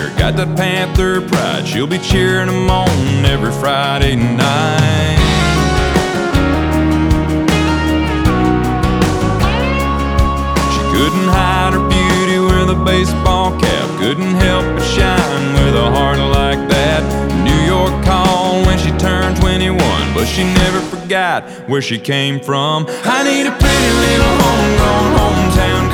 cheer, got that Panther pride. She'll be cheering them on every Friday night. She couldn't hide her beauty with a baseball cap, couldn't help but shine with a heart like that. New York called when she turned 21, but she never forgot where she came from. I need a pretty little homegrown hometown